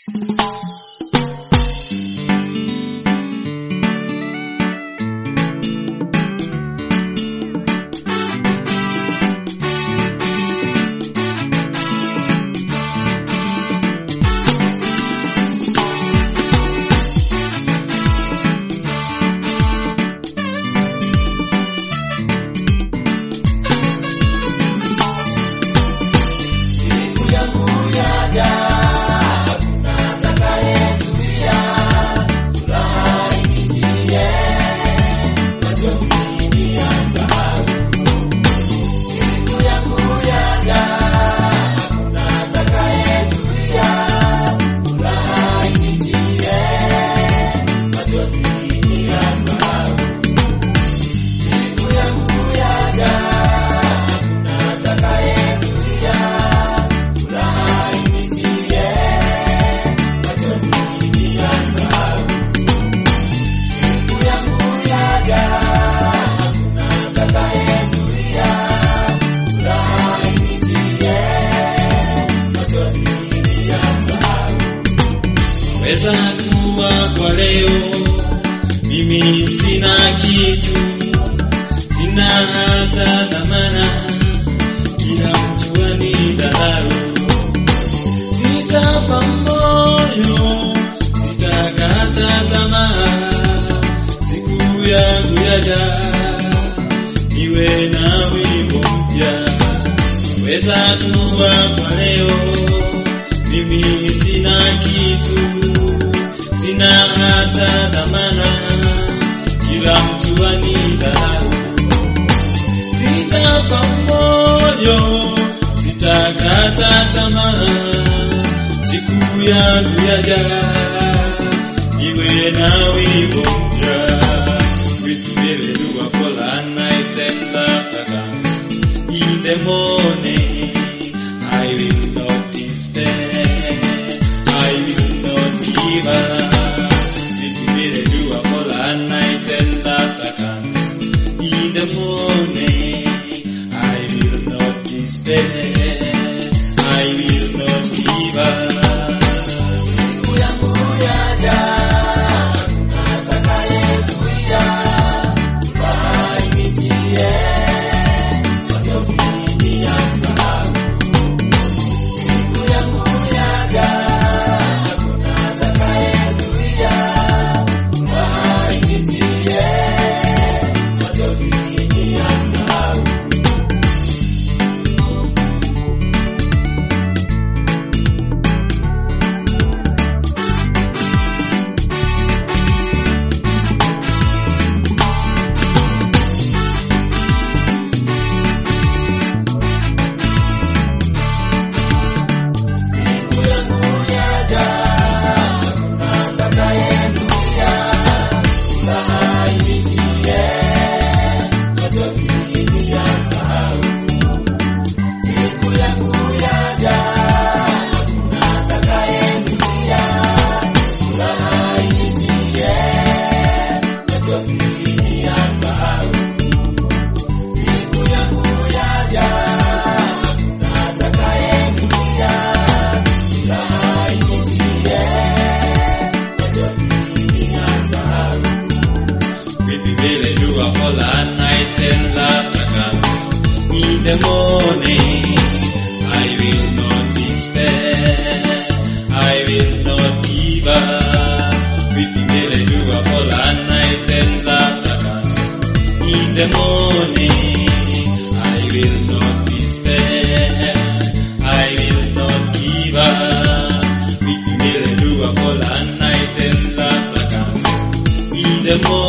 Weza kuwa kwa leo mimi sina kitu, sina hata dhamana, kila mtu anidharau. Sitafa moyo, sitakata tamaa, siku yangu yaja niwe na wimbo mpya. Weza kuwa kwa leo mimi sina kitu, sina hata dhamana, kila mtu anidharau. Sitafa moyo, sitakata tamaa, siku yangu yaja niwe na wimbo mpya. With me do a full and night and laughter comes in the morning. I will not despair, I will not give up. With me do a full and night and laughter comes in the morning. I will not despair, I will not give up. In the morning, I will not despair, I will not give up. Weeping may endure for a night and laughter comes. In the morning, I will not despair, I will not give up. Weeping may endure for a night and laughter comes. In the morning,